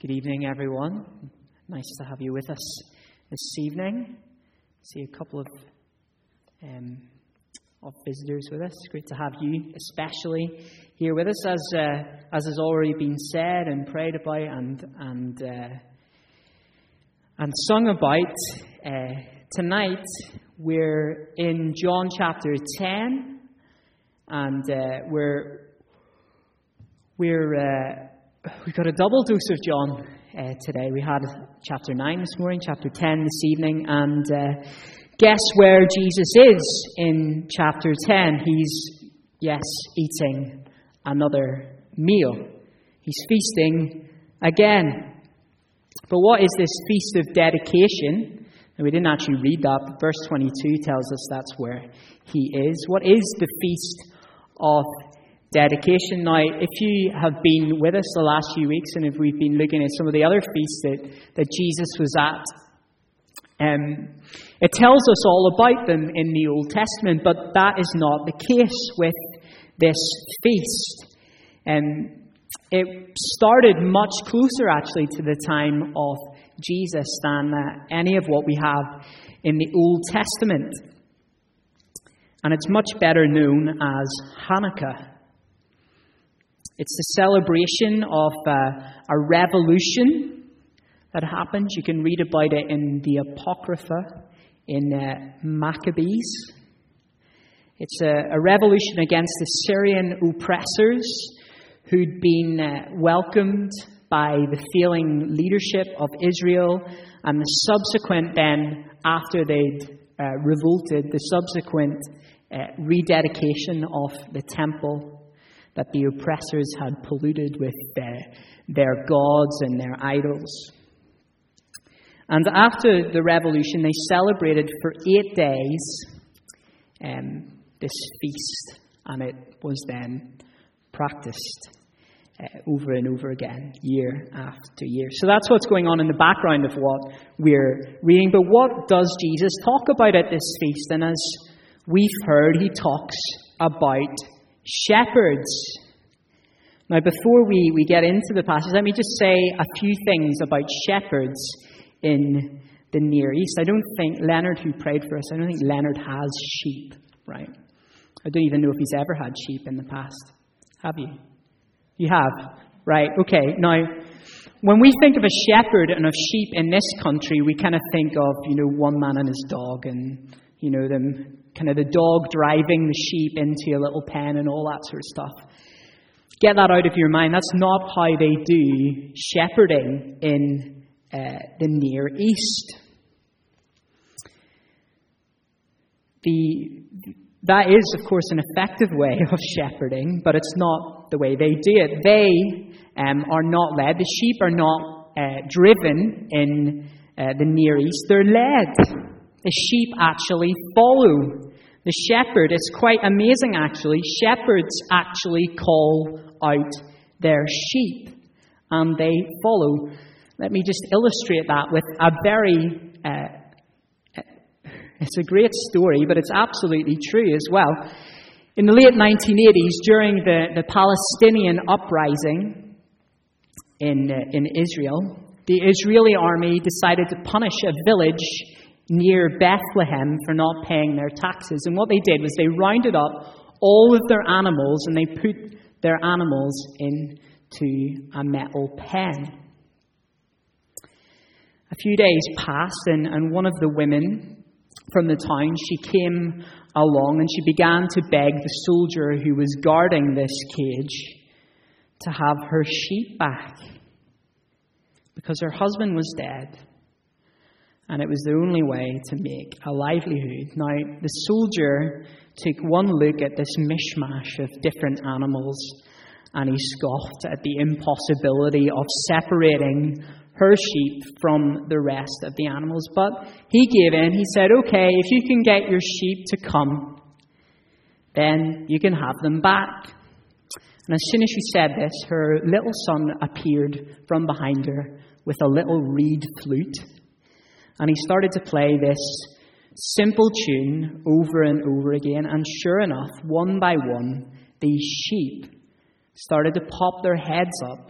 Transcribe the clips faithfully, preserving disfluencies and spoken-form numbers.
Good evening, everyone. Nice to have you with us this evening. See a couple of um, of visitors with us. Great to have you, especially here with us, as uh, as has already been said and prayed about and and uh, and sung about. Uh, tonight we're in John chapter ten, and uh, we're we're. Uh, We've got a double dose of John uh, today. We had chapter nine this morning, chapter ten this evening, and uh, guess where Jesus is in chapter ten? He's, yes, eating another meal. He's feasting again. But what is this feast of dedication? And we didn't actually read that, but verse twenty-two tells us that's where he is. What is the feast of dedication? Now, if you have been with us the last few weeks, and if we've been looking at some of the other feasts that, that Jesus was at, um, it tells us all about them in the Old Testament, but that is not the case with this feast. Um, it started much closer, actually, to the time of Jesus than uh, any of what we have in the Old Testament. And it's much better known as Hanukkah. It's the celebration of uh, a revolution that happened. You can read about it in the Apocrypha, in uh, Maccabees. It's a, a revolution against the Syrian oppressors who'd been uh, welcomed by the failing leadership of Israel, and the subsequent then, after they'd uh, revolted, the subsequent uh, rededication of the temple that the oppressors had polluted with their, their gods and their idols. And after the revolution, they celebrated for eight days um, this feast, and it was then practiced uh, over and over again, year after year. So that's what's going on in the background of what we're reading. But what does Jesus talk about at this feast? And as we've heard, he talks about shepherds. Now, before we, we get into the passage, let me just say a few things about shepherds in the Near East. I don't think Leonard, who prayed for us, I don't think Leonard has sheep, right? I don't even know if he's ever had sheep in the past. Have you? You have? Right, okay. Now, when we think of a shepherd and of sheep in this country, we kind of think of, you know, one man and his dog and, you know, them kind of the dog driving the sheep into a little pen and all that sort of stuff. Get that out of your mind. That's not how they do shepherding in uh, the Near East. The, that is, of course, an effective way of shepherding, but it's not the way they do it. They um, are not led. The sheep are not uh, driven in uh, the Near East. They're led. The sheep actually follow the shepherd. It's quite amazing, actually. Shepherds actually call out their sheep, and they follow. Let me just illustrate that with a very, uh, it's a great story, but it's absolutely true as well. In the late nineteen eighties, during the, the Palestinian uprising in, uh, in Israel, the Israeli army decided to punish a village near Bethlehem for not paying their taxes. And what they did was they rounded up all of their animals and they put their animals into a metal pen. A few days passed, and, and one of the women from the town, she came along and she began to beg the soldier who was guarding this cage to have her sheep back, because her husband was dead. And it was the only way to make a livelihood. Now, the soldier took one look at this mishmash of different animals, and he scoffed at the impossibility of separating her sheep from the rest of the animals. But he gave in. He said, okay, if you can get your sheep to come, then you can have them back. And as soon as she said this, her little son appeared from behind her with a little reed flute. And he started to play this simple tune over and over again. And sure enough, one by one, these sheep started to pop their heads up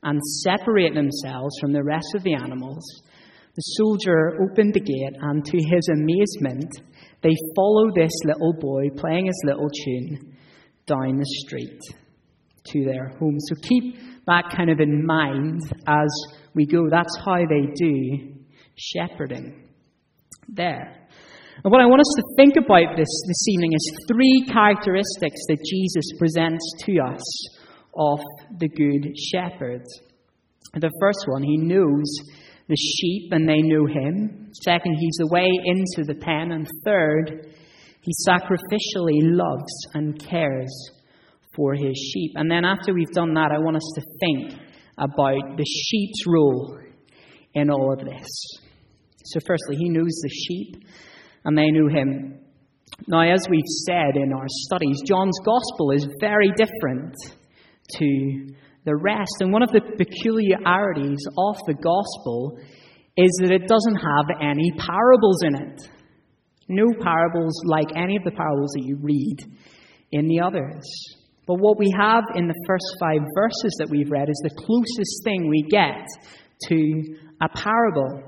and separate themselves from the rest of the animals, the soldier opened the gate, and to his amazement, they follow this little boy playing his little tune down the street to their home. So keep that kind of in mind as we go. That's how they do shepherding there. And what I want us to think about this, this evening is three characteristics that Jesus presents to us of the Good Shepherd. The first one, he knows the sheep and they know him. Second, he's the way into the pen. And third, he sacrificially loves and cares for his sheep. And then after we've done that, I want us to think about the sheep's role in all of this. So firstly, he knows the sheep and they know him. Now, as we've said in our studies, John's gospel is very different to the rest. And one of the peculiarities of the gospel is that it doesn't have any parables in it. No parables like any of the parables that you read in the others. But what we have in the first five verses that we've read is the closest thing we get to a parable.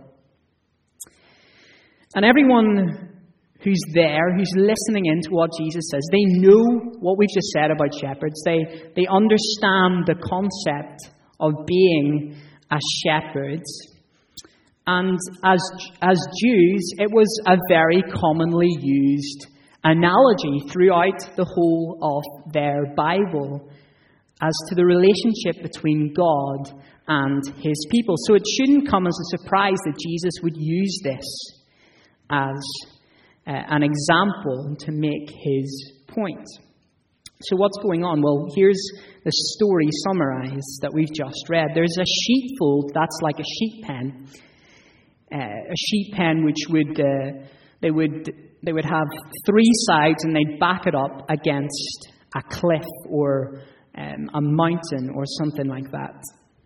And everyone who's there, who's listening in to what Jesus says, they know what we've just said about shepherds. They, they understand the concept of being a shepherd. And as, as Jews, it was a very commonly used analogy throughout the whole of their Bible as to the relationship between God and his people. So it shouldn't come as a surprise that Jesus would use this as uh, an example to make his point. So what's going on? Well, here's the story summarized that we've just read. There's a sheepfold that's like a sheep pen. Uh, a sheep pen which would uh, they would they would have three sides and they'd back it up against a cliff or um, a mountain or something like that.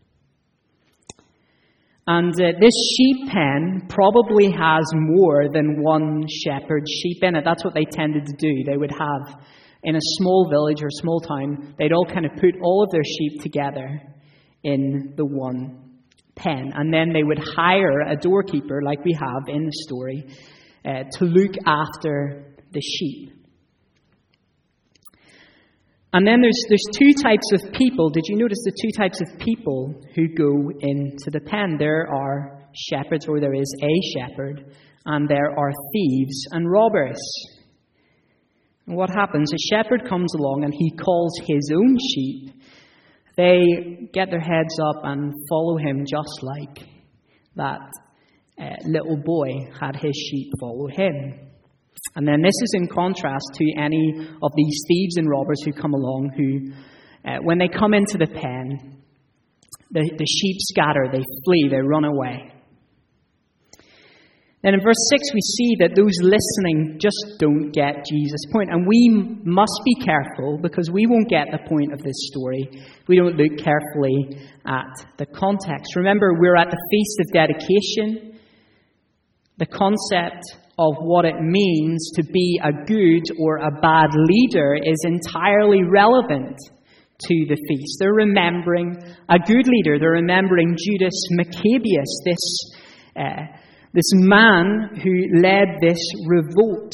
And uh, this sheep pen probably has more than one shepherd's sheep in it. That's what they tended to do. They would have, in a small village or small town, they'd all kind of put all of their sheep together in the one pen. And then they would hire a doorkeeper, like we have in the story, uh, to look after the sheep. And then there's there's two types of people. Did you notice the two types of people who go into the pen? There are shepherds, or there is a shepherd, and there are thieves and robbers. And what happens? A shepherd comes along and he calls his own sheep. They get their heads up and follow him just like that uh, little boy had his sheep follow him. And then this is in contrast to any of these thieves and robbers who come along who, uh, when they come into the pen, the, the sheep scatter, they flee, they run away. Then in verse six we see that those listening just don't get Jesus' point. And we must be careful because we won't get the point of this story if we don't look carefully at the context. Remember, we're at the Feast of Dedication. The concept of what it means to be a good or a bad leader is entirely relevant to the feast. They're remembering a good leader. They're remembering Judas Maccabeus, this, uh, this man who led this revolt.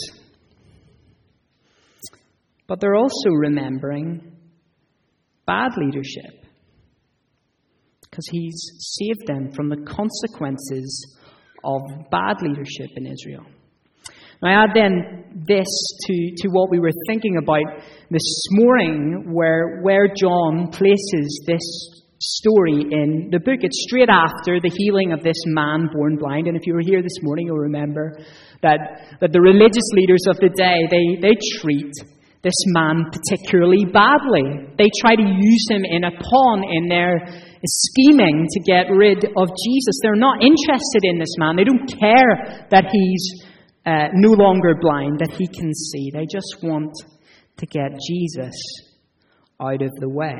But they're also remembering bad leadership because he's saved them from the consequences of bad leadership in Israel. Now, I add then this to, to what we were thinking about this morning, where, where John places this story in the book. It's straight after the healing of this man born blind. And if you were here this morning, you'll remember that, that the religious leaders of the day, they, they treat this man particularly badly. They try to use him in a pawn in their scheming to get rid of Jesus. They're not interested in this man. They don't care that he's Uh, no longer blind, that he can see. They just want to get Jesus out of the way.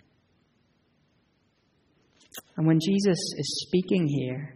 And when Jesus is speaking here,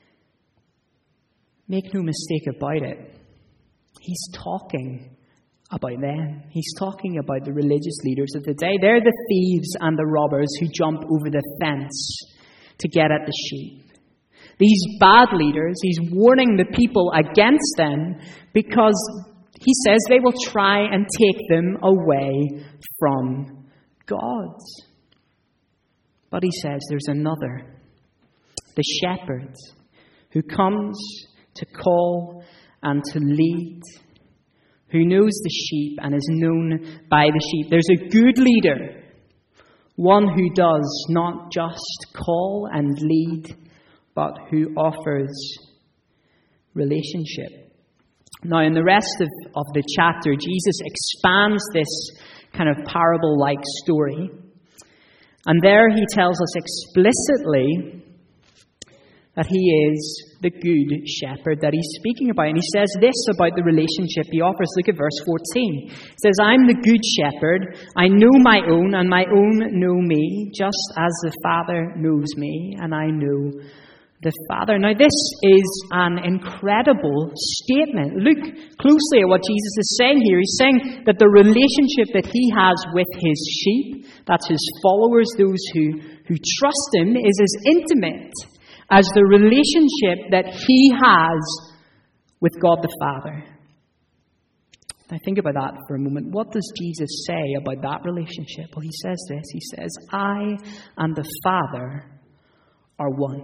make no mistake about it, he's talking about them. He's talking about the religious leaders of the day. They're the thieves and the robbers who jump over the fence to get at the sheep. These bad leaders, he's warning the people against them because he says they will try and take them away from God. But he says there's another, the shepherd, who comes to call and to lead, who knows the sheep and is known by the sheep. There's a good leader, one who does not just call and lead, but who offers relationship. Now, in the rest of, of the chapter, Jesus expands this kind of parable-like story. And there he tells us explicitly that he is the good shepherd that he's speaking about. And he says this about the relationship he offers. Look at verse fourteen. He says, I'm the good shepherd. I know my own, and my own know me, just as the Father knows me, and I know the Father. Now, this is an incredible statement. Look closely at what Jesus is saying here. He's saying that the relationship that he has with his sheep, that's his followers, those who, who trust him, is as intimate as the relationship that he has with God the Father. Now, think about that for a moment. What does Jesus say about that relationship? Well, he says this. He says, I and the Father are one.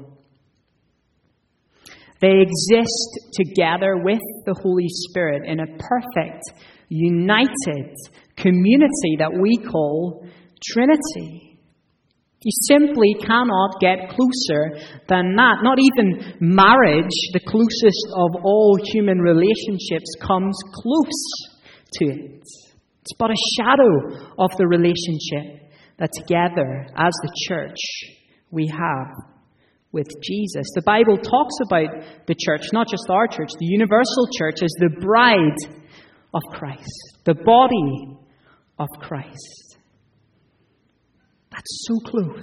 They exist together with the Holy Spirit in a perfect, united community that we call Trinity. You simply cannot get closer than that. Not even marriage, the closest of all human relationships, comes close to it. It's but a shadow of the relationship that together, as the church, we have with Jesus. The Bible talks about the church, not just our church, the universal church, as the bride of Christ, the body of Christ. That's so close.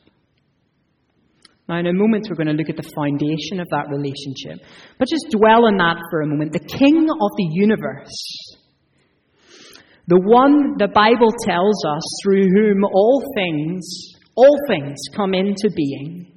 Now, in a moment, we're going to look at the foundation of that relationship. But just dwell on that for a moment. The King of the universe, the one the Bible tells us through whom all things, all things come into being,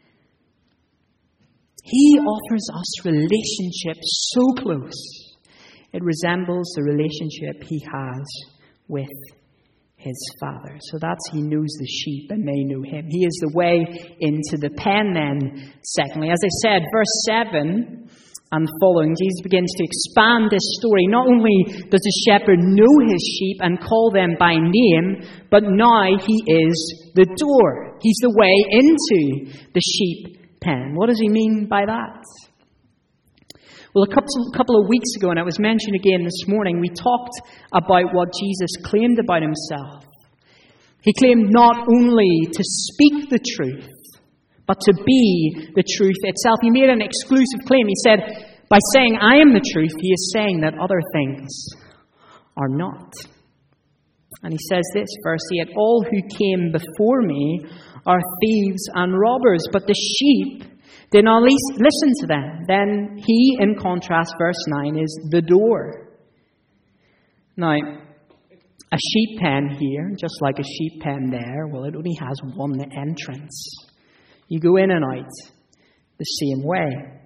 he offers us relationship so close, it resembles the relationship he has with his Father. So that's he knows the sheep and they know him. He is the way into the pen then. Secondly, as I said, verse seven and following, Jesus begins to expand this story. Not only does the shepherd know his sheep and call them by name, but now he is the door. He's the way into the sheep pen. What does he mean by that? Well, a couple, couple of weeks ago, and it was mentioned again this morning, we talked about what Jesus claimed about himself. He claimed not only to speak the truth, but to be the truth itself. He made an exclusive claim. He said, by saying, I am the truth, he is saying that other things are not. And he says this, verse eight, all who came before me are thieves and robbers, but the sheep did not listen to them. Then he, in contrast, verse nine, is the door. Now, a sheep pen here, just like a sheep pen there, well, it only has one entrance. You go in and out the same way.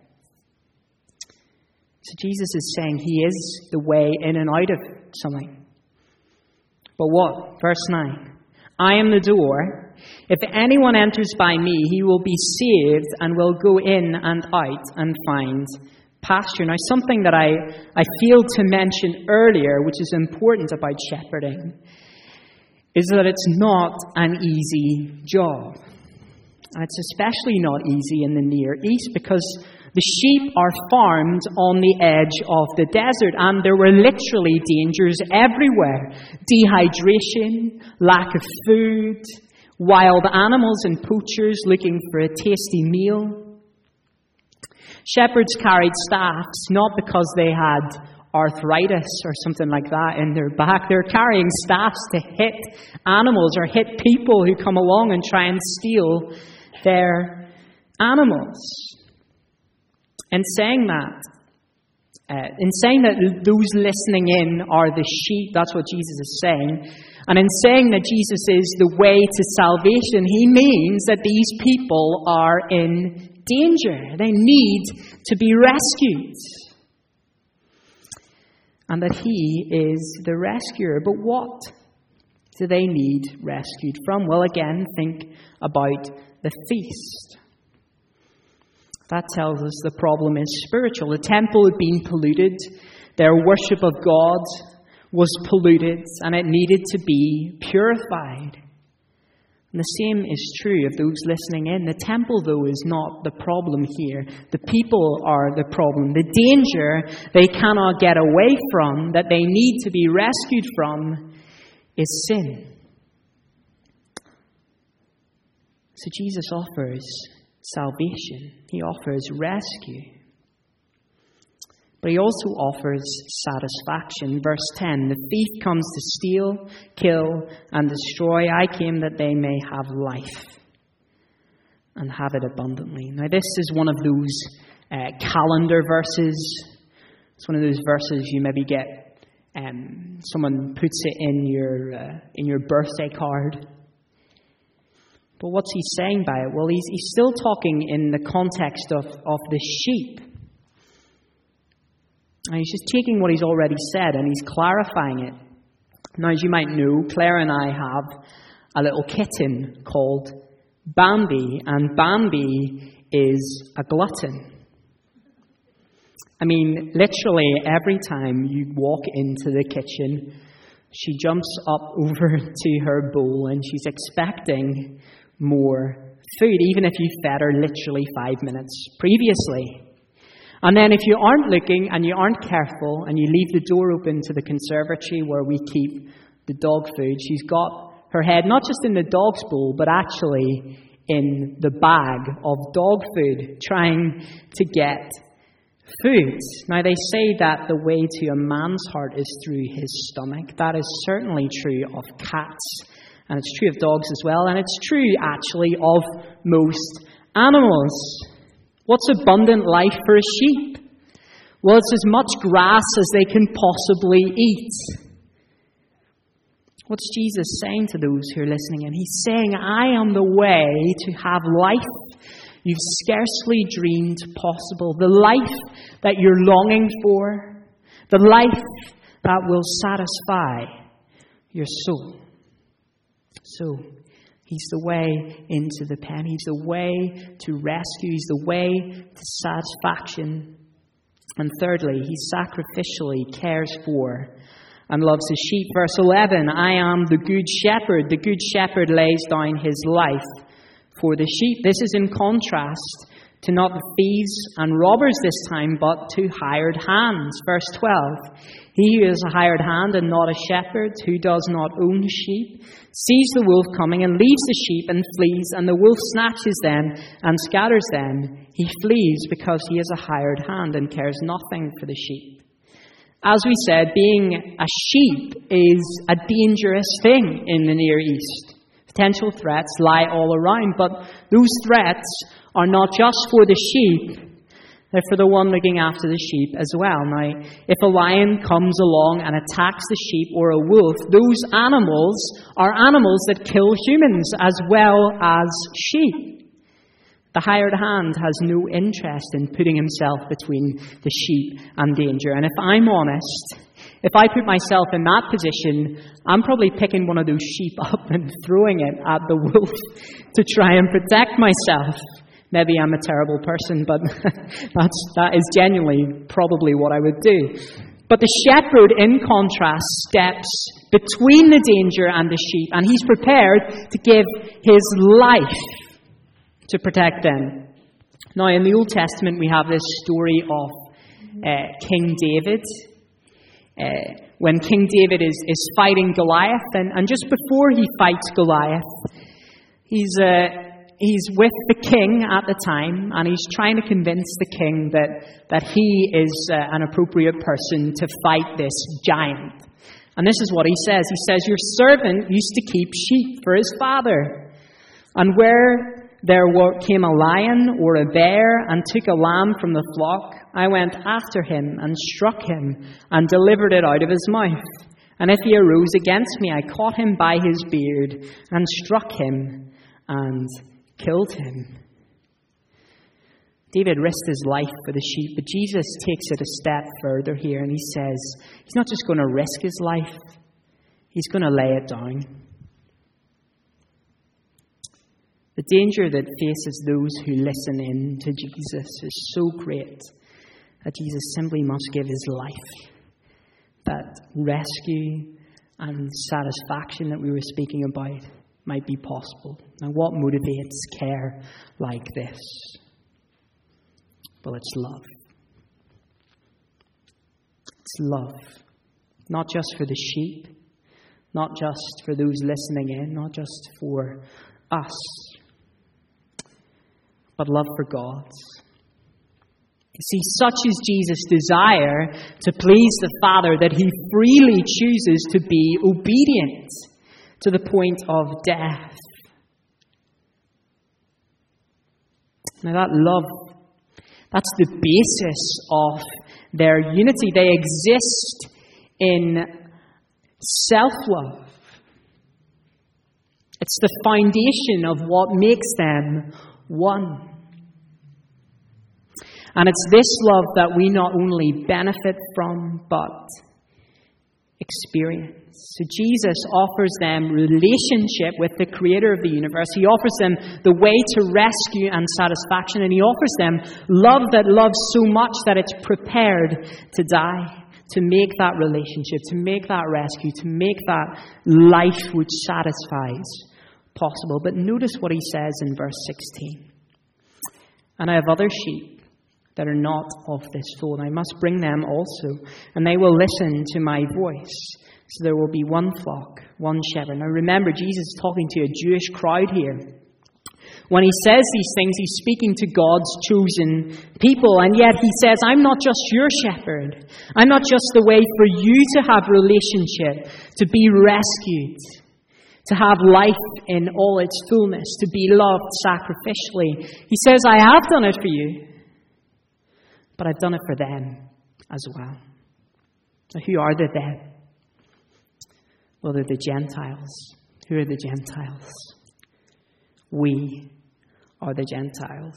So Jesus is saying he is the way in and out of something. But what? Verse nine. I am the door. If anyone enters by me, he will be saved and will go in and out and find pasture. Now, something that I, I failed to mention earlier, which is important about shepherding, is that it's not an easy job. And it's especially not easy in the Near East because the sheep are farmed on the edge of the desert, and there were literally dangers everywhere. Dehydration, lack of food, wild animals and poachers looking for a tasty meal. Shepherds carried staffs not because they had arthritis or something like that in their back. They're carrying staffs to hit animals or hit people who come along and try and steal their animals. And saying that, Uh, in saying that those listening in are the sheep, that's what Jesus is saying. And in saying that Jesus is the way to salvation, he means that these people are in danger. They need to be rescued. And that he is the rescuer. But what do they need rescued from? Well, again, think about the feast. That tells us the problem is spiritual. The temple had been polluted. Their worship of God was polluted, and it needed to be purified. And the same is true of those listening in. The temple, though, is not the problem here. The people are the problem. The danger they cannot get away from, that they need to be rescued from, is sin. So Jesus offers salvation. He offers rescue. But he also offers satisfaction. Verse ten, the thief comes to steal, kill, and destroy. I came that they may have life and have it abundantly. Now this is one of those uh, calendar verses. It's one of those verses you maybe get, um, someone puts it in your, uh, in your birthday card. But what's he saying by it? Well, he's, he's still talking in the context of, of the sheep. And he's just taking what he's already said and he's clarifying it. Now, as you might know, Claire and I have a little kitten called Bambi, and Bambi is a glutton. I mean, literally every time you walk into the kitchen, she jumps up over to her bowl and she's expecting more food, even if you fed her literally five minutes previously. And then if you aren't looking and you aren't careful and you leave the door open to the conservatory where we keep the dog food, she's got her head not just in the dog's bowl, but actually in the bag of dog food, trying to get food. Now they say that the way to a man's heart is through his stomach. That is certainly true of cats. And it's true of dogs as well. And it's true, actually, of most animals. What's abundant life for a sheep? Well, it's as much grass as they can possibly eat. What's Jesus saying to those who are listening? And he's saying, I am the way to have life you've scarcely dreamed possible. The life that you're longing for. The life that will satisfy your soul. So, he's the way into the pen. He's the way to rescue. He's the way to satisfaction. And thirdly, he sacrificially cares for and loves his sheep. Verse eleven, I am the good shepherd. The good shepherd lays down his life for the sheep. This is in contrast to not the thieves and robbers this time, but to hired hands. Verse twelve, he who is a hired hand and not a shepherd, who does not own sheep, sees the wolf coming and leaves the sheep and flees, and the wolf snatches them and scatters them. He flees because he is a hired hand and cares nothing for the sheep. As we said, being a sheep is a dangerous thing in the Near East. Potential threats lie all around, but those threats are not just for the sheep, they're for the one looking after the sheep as well. Now, if a lion comes along and attacks the sheep or a wolf, those animals are animals that kill humans as well as sheep. The hired hand has no interest in putting himself between the sheep and danger. And if I'm honest, if I put myself in that position, I'm probably picking one of those sheep up and throwing it at the wolf to try and protect myself. Maybe I'm a terrible person, but that's, that is genuinely probably what I would do. But the shepherd, in contrast, steps between the danger and the sheep, and he's prepared to give his life to protect them. Now, in the Old Testament, we have this story of uh, King David. Uh, when King David is, is fighting Goliath, and, and just before he fights Goliath, he's... Uh, He's with the king at the time, and he's trying to convince the king that, that he is uh, an appropriate person to fight this giant. And this is what he says. He says, your servant used to keep sheep for his father. And where there were, came a lion or a bear and took a lamb from the flock, I went after him and struck him and delivered it out of his mouth. And if he arose against me, I caught him by his beard and struck him and killed him. David risked his life for the sheep, but Jesus takes it a step further here and he says he's not just going to risk his life, he's going to lay it down. The danger that faces those who listen in to Jesus is so great that Jesus simply must give his life. That rescue and satisfaction that we were speaking about might be possible. Now, what motivates care like this? Well, it's love. It's love. Not just for the sheep, not just for those listening in, not just for us, but love for God. You see, such is Jesus' desire to please the Father that he freely chooses to be obedient to the point of death. Now that love, that's the basis of their unity. They exist in self-love. It's the foundation of what makes them one. And it's this love that we not only benefit from, but experience. So Jesus offers them relationship with the Creator of the universe. He offers them the way to rescue and satisfaction. And he offers them love that loves so much that it's prepared to die, to make that relationship, to make that rescue, to make that life which satisfies possible. But notice what he says in verse sixteen. And I have other sheep that are not of this fold. I must bring them also, and they will listen to my voice. So there will be one flock, one shepherd. Now remember, Jesus is talking to a Jewish crowd here. When he says these things, he's speaking to God's chosen people, and yet he says, I'm not just your shepherd. I'm not just the way for you to have relationship, to be rescued, to have life in all its fullness, to be loved sacrificially. He says, I have done it for you, but I've done it for them as well. Now, who are the them? Well, they're the Gentiles. Who are the Gentiles? We are the Gentiles.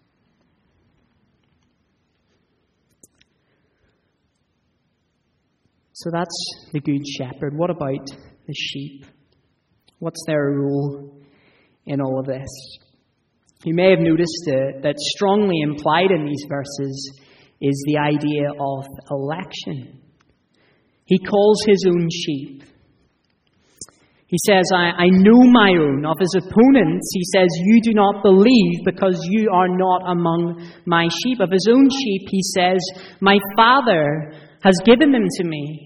So that's the Good Shepherd. What about the sheep? What's their role in all of this? You may have noticed uh, that strongly implied in these verses is the idea of election. He calls his own sheep. He says, I, I know my own. Of his opponents, he says, you do not believe because you are not among my sheep. Of his own sheep, he says, my Father has given them to me.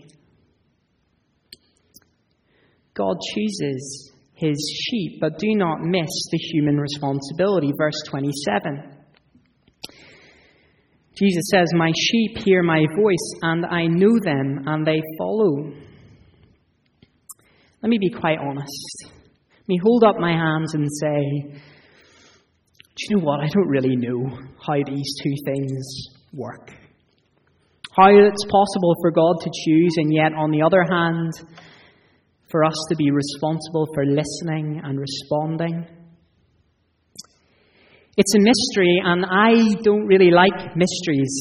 God chooses his sheep, but do not miss the human responsibility. Verse twenty-seven. Jesus says, my sheep hear my voice, and I know them, and they follow. Let me be quite honest. Let me hold up my hands and say, do you know what? I don't really know how these two things work. How it's possible for God to choose, and yet, on the other hand, for us to be responsible for listening and responding. It's a mystery, and I don't really like mysteries.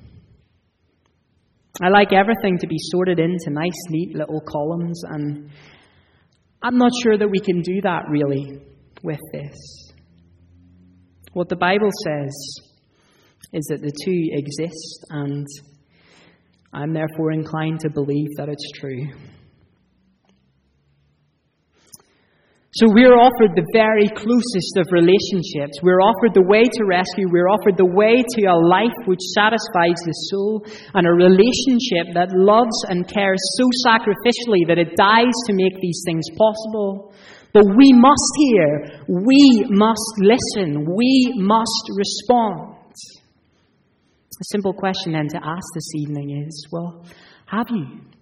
I like everything to be sorted into nice, neat little columns, and I'm not sure that we can do that really with this. What the Bible says is that the two exist, and I'm therefore inclined to believe that it's true. So we're offered the very closest of relationships. We're offered the way to rescue. We're offered the way to a life which satisfies the soul, and a relationship that loves and cares so sacrificially that it dies to make these things possible. But we must hear. We must listen. We must respond. A simple question then to ask this evening is, well, have you?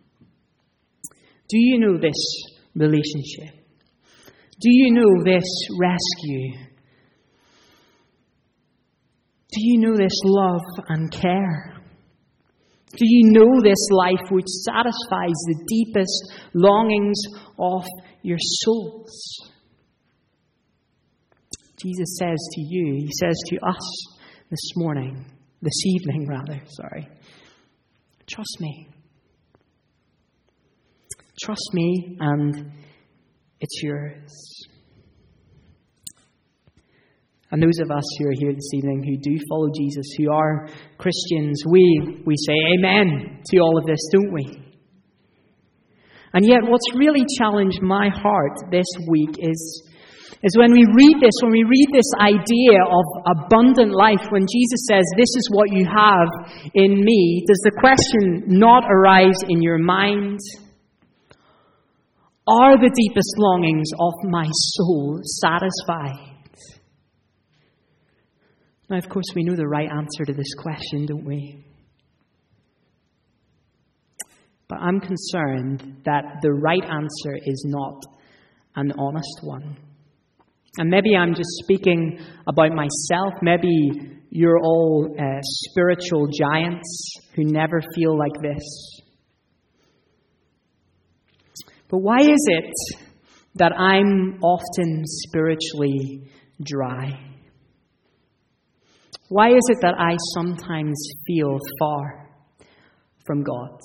Do you know this relationship? Do you know this rescue? Do you know this love and care? Do you know this life which satisfies the deepest longings of your souls? Jesus says to you, he says to us this morning, this evening rather, sorry, trust me. Trust me and it's yours. And those of us who are here this evening who do follow Jesus, who are Christians, we, we say amen to all of this, don't we? And yet what's really challenged my heart this week is, is when we read this, when we read this idea of abundant life, when Jesus says, this is what you have in me, does the question not arise in your mind? Are the deepest longings of my soul satisfied? Now, of course, we know the right answer to this question, don't we? But I'm concerned that the right answer is not an honest one. And maybe I'm just speaking about myself. Maybe you're all uh, spiritual giants who never feel like this. But why is it that I'm often spiritually dry? Why is it that I sometimes feel far from God?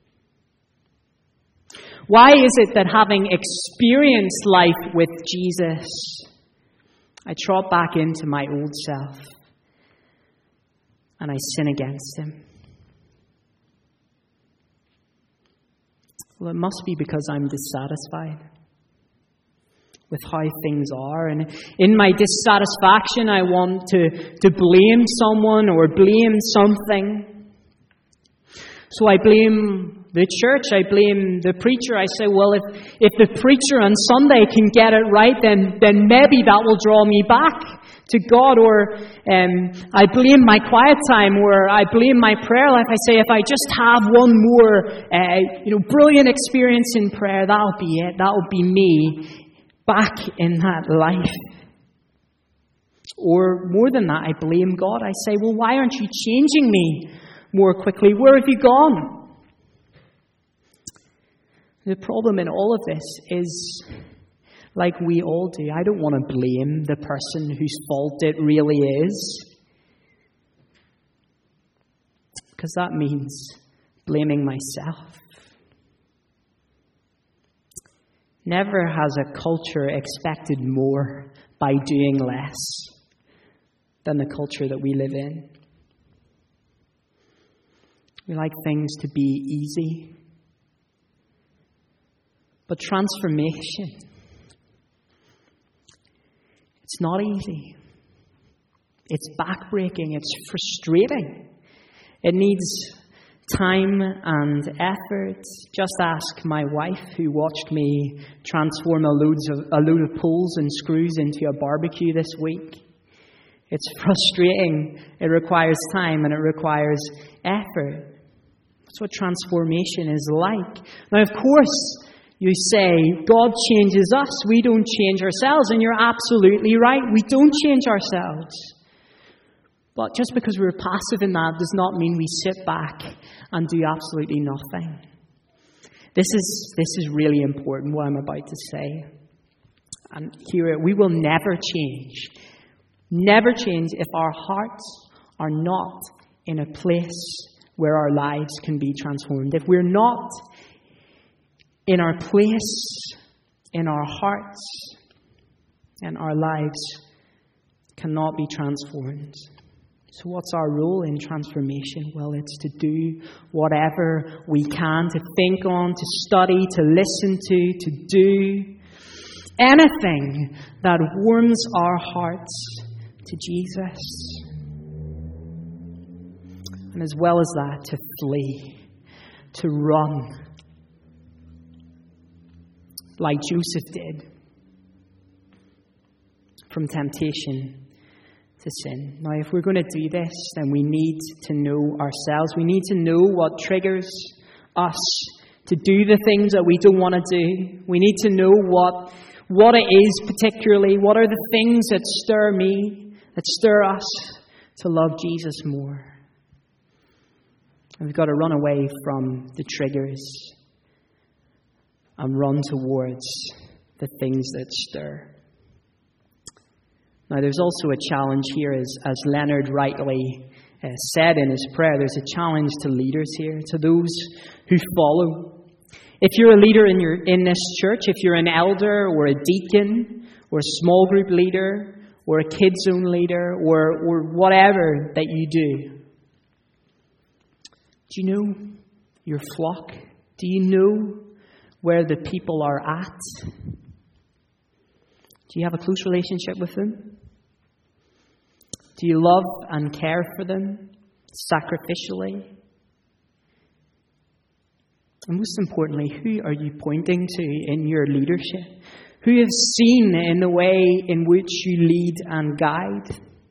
Why is it that having experienced life with Jesus, I trot back into my old self and I sin against him? Well, it must be because I'm dissatisfied with how things are. And in my dissatisfaction, I want to, to blame someone or blame something. So I blame the church, I blame the preacher. I say, well, if, if the preacher on Sunday can get it right, then, then maybe that will draw me back to God. Or um, I blame my quiet time, or I blame my prayer life. I say, if I just have one more uh, you know, brilliant experience in prayer, that'll be it. That'll be me back in that life. Or more than that, I blame God. I say, well, why aren't you changing me more quickly? Where have you gone? The problem in all of this is, like we all do, I don't want to blame the person whose fault it really is. Because that means blaming myself. Never has a culture expected more by doing less than the culture that we live in. We like things to be easy. But transformation, it's not easy. It's backbreaking. It's frustrating. It needs time and effort. Just ask my wife, who watched me transform a, loads of, a load of poles and screws into a barbecue this week. It's frustrating. It requires time and it requires effort. That's what transformation is like. Now, of course, you say, God changes us. We don't change ourselves. And you're absolutely right. We don't change ourselves. But just because we're passive in that does not mean we sit back and do absolutely nothing. This is, this is really important, what I'm about to say. And hear it. We will never change. Never change if our hearts are not in a place where our lives can be transformed. If we're not in our place, in our hearts, and our lives cannot be transformed. So what's our role in transformation? Well, it's to do whatever we can, to think on, to study, to listen to, to do anything that warms our hearts to Jesus. And as well as that, to flee, to run, like Joseph did, from temptation to sin. Now, if we're going to do this, then we need to know ourselves. We need to know what triggers us to do the things that we don't want to do. We need to know what, what it is particularly. What are the things that stir me, that stir us to love Jesus more. And we've got to run away from the triggers and run towards the things that stir. Now, there's also a challenge here, as, as Leonard rightly uh, said in his prayer, there's a challenge to leaders here, to those who follow. If you're a leader in your in this church, if you're an elder or a deacon or a small group leader or a kids zone leader or, or whatever that you do, do you know your flock? Do you know where the people are at? Do you have a close relationship with them? Do you love and care for them sacrificially? And most importantly, who are you pointing to in your leadership? Who you have seen in the way in which you lead and guide?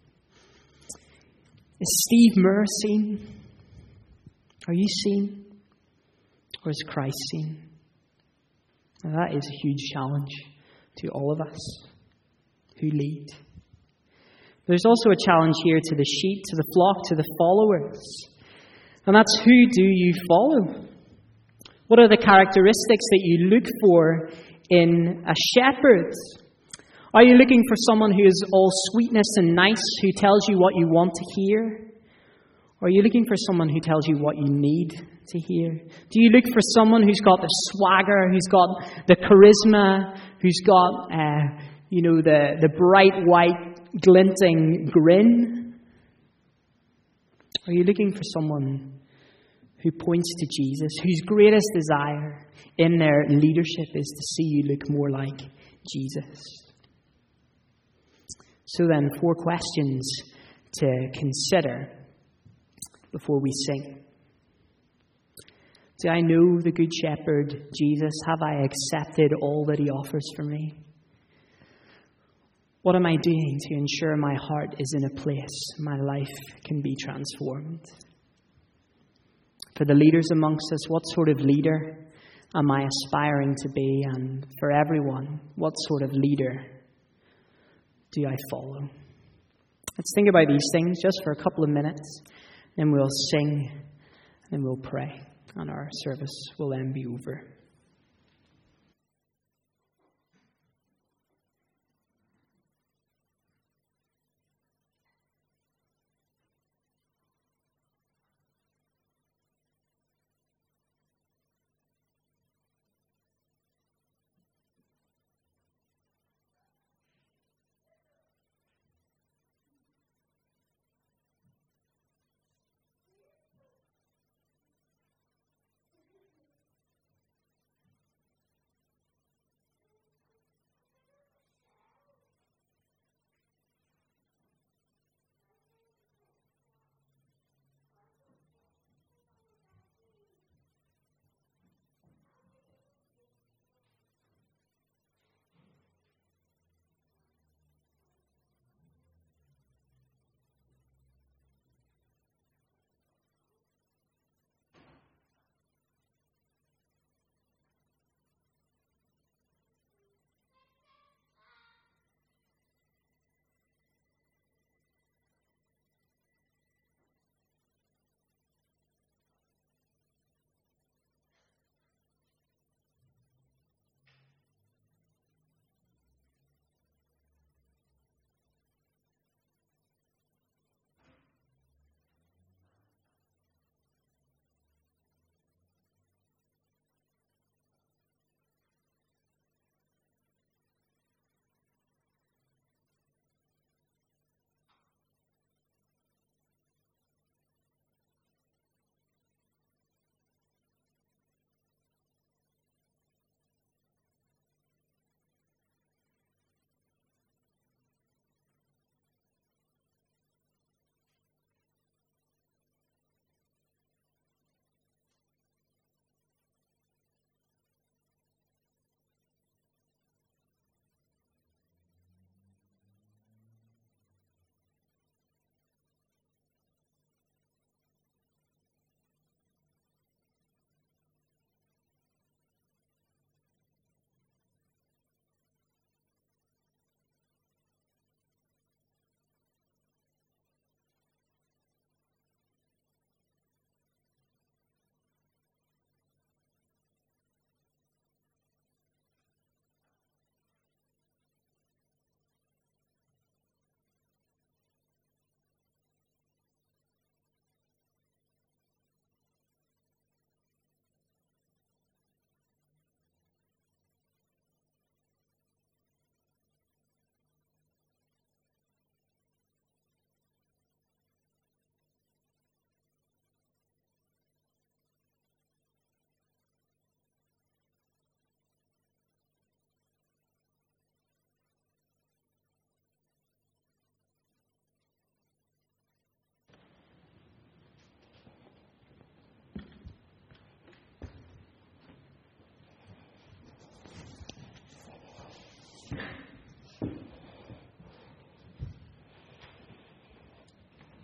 Is Steve Moore seen? Are you seen? Or is Christ seen? Now that is a huge challenge to all of us who lead. There's also a challenge here to the sheep, to the flock, to the followers. And that's, who do you follow? What are the characteristics that you look for in a shepherd? Are you looking for someone who is all sweetness and nice, who tells you what you want to hear? Or are you looking for someone who tells you what you need to hear? Do you look for someone who's got the swagger, who's got the charisma, who's got, uh, you know, the, the bright white glinting grin? Are you looking for someone who points to Jesus, whose greatest desire in their leadership is to see you look more like Jesus? So then, four questions to consider before we sing. Do I know the Good Shepherd, Jesus? Have I accepted all that he offers for me? What am I doing to ensure my heart is in a place my life can be transformed? For the leaders amongst us, what sort of leader am I aspiring to be? And for everyone, what sort of leader do I follow? Let's think about these things just for a couple of minutes, then we'll sing, and we'll pray, and our service will then be over.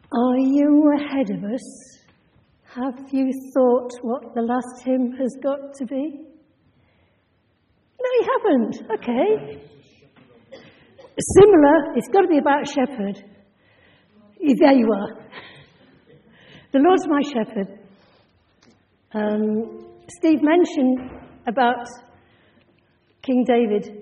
Are you ahead of us? Have you thought what the last hymn has got to be? No, you haven't. Okay. Similar, it's got to be about shepherd. There you are. The Lord's my shepherd. Um, Steve mentioned about King David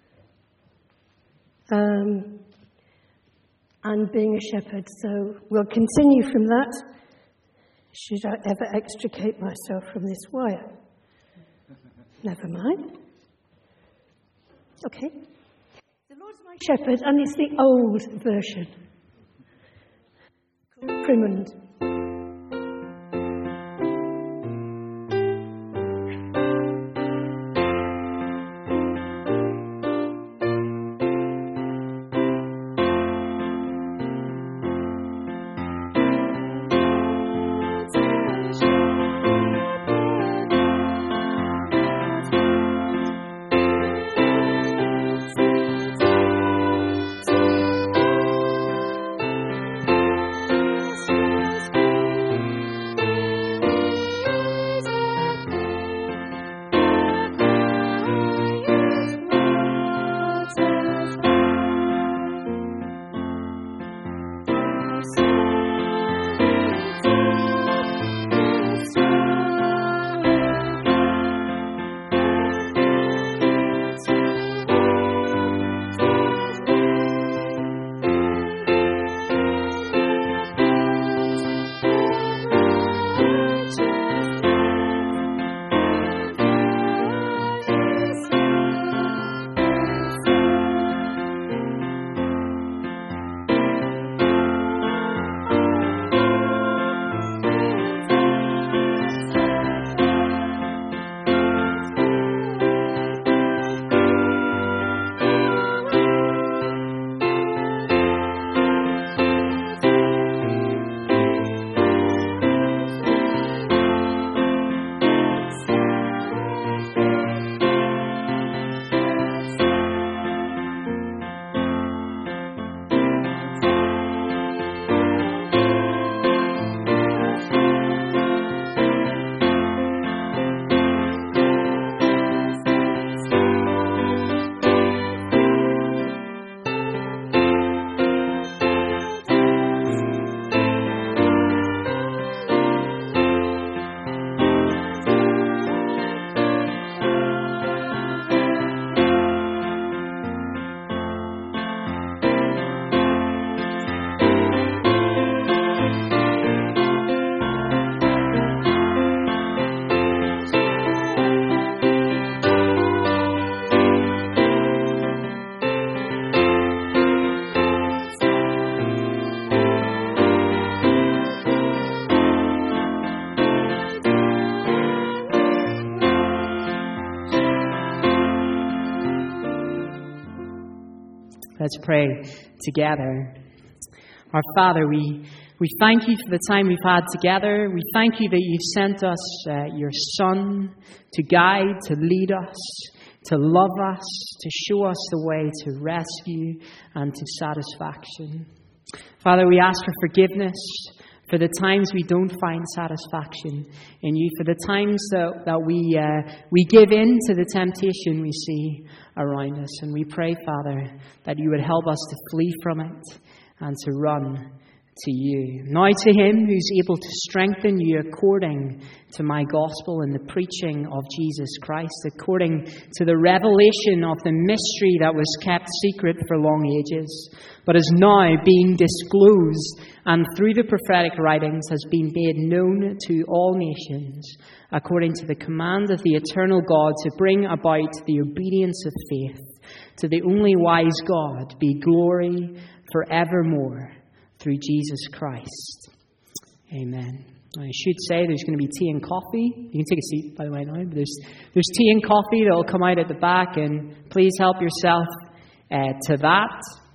um, and being a shepherd, so we'll continue from that. Should I ever extricate myself from this wire? Never mind. Okay. The Lord's my shepherd, and it's the old version. Primond. Let's pray together. Our Father, we, we thank you for the time we've had together. We thank you that you've sent us uh, your Son to guide, to lead us, to love us, to show us the way to rescue and to satisfaction. Father, we ask for forgiveness for the times we don't find satisfaction in you, for the times that, that we uh, we give in to the temptation we see around us. And we pray, Father, that you would help us to flee from it and to run to you. Now to him who's able to strengthen you according to my gospel and the preaching of Jesus Christ, according to the revelation of the mystery that was kept secret for long ages, but is now being disclosed and through the prophetic writings has been made known to all nations, according to the command of the eternal God to bring about the obedience of faith. To the only wise God be glory forevermore, through Jesus Christ. Amen. I should say there's going to be tea and coffee. You can take a seat, by the way, now. But there's, there's tea and coffee that will come out at the back, and please help yourself uh, to that.